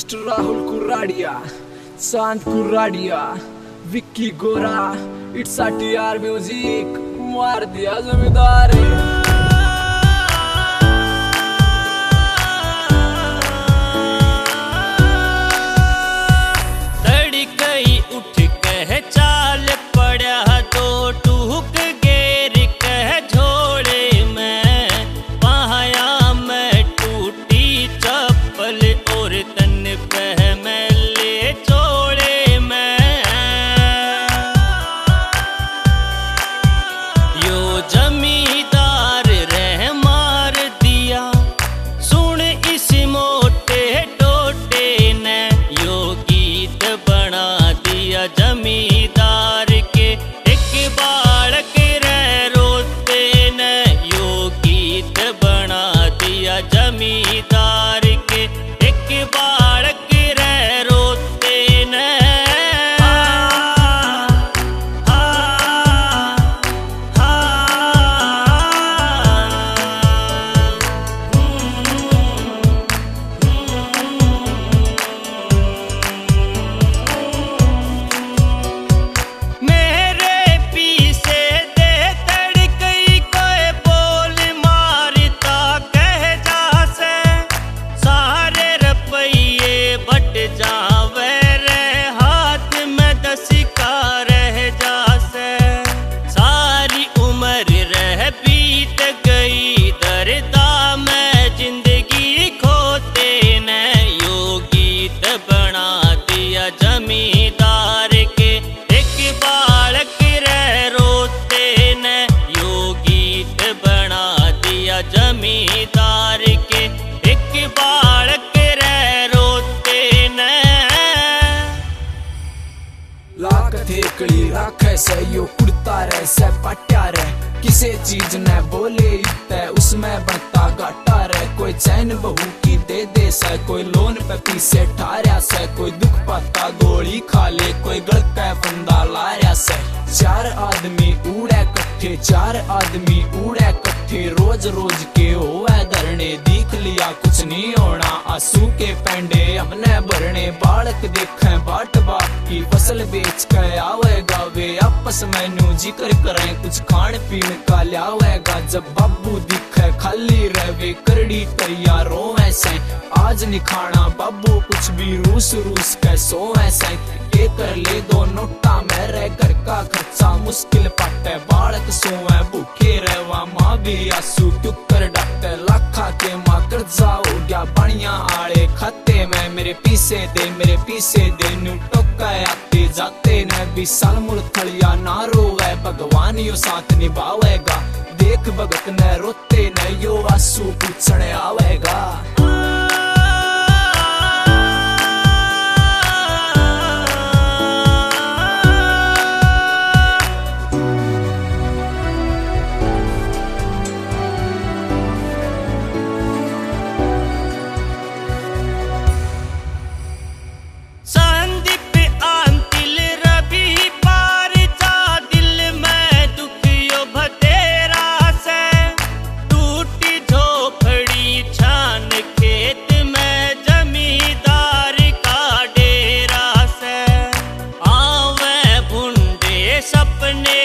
Mister Rahul कुराडिया, चांद कुराडिया, विक्की गोरा, it's R music, मार दिया जमींदार। जमींदार रह मार दिया, सुन इस मोटे टोटे ने यो गीत बना दिया। जमींदार के एक बालक रह रोते ने यो गीत बना दिया। जमींदार के एक बालक रह रोते ने जमींदार के एक बालक रह रोते ने यो गीत बना दिया। जमींदार के एक बालक रह रोते ने लाख थेकड़ी राखे से यो कुड़ता रह से पट्या रह, किसे चीज ने बोले इतने उसमें बनता घाटा रह। कोई चैन बहू की दे दे से, कोई लोन पे पीसे ठार्या से, कोई दुख पत्ता गोली खा ले, कोई गलका फंदा लाया से। चार आदमी उड़े कट्ठे, चार आदमी उड़े कट्ठे, रोज रोज के होवे धरने। देख लिया कुछ नहीं होना, आंसू के पेंडे हमने भरने। बालक देखे बाट बाप की फसल बेच के आवेगा वे, आपस में नू जिक्र करें कुछ खान पीन का लियावेगा। जब बाबू दिखे खाली रहे करड़ी तैयार रोवे से, आज नहीं खाना बाबू कुछ भी, रूस रूस के सोवे से। ये कर ले दो नोटा मेरे घर का खर्चा मुश्किल पाटे, बालक सोवे भूखे रहवा माँ भी आंसू क्यों कर डाटे। लाखा के माँ कर्जा हो गया बढ़िया आड़े खाते में, मेरे पीसे दे नू टोका आते जाते ने भी। साल मुड़ थलिया ना रोवे भगवान यो साथ निभावेगा, देख भगत ने रोते ने यो आंसू पूछने आवेगा। सपने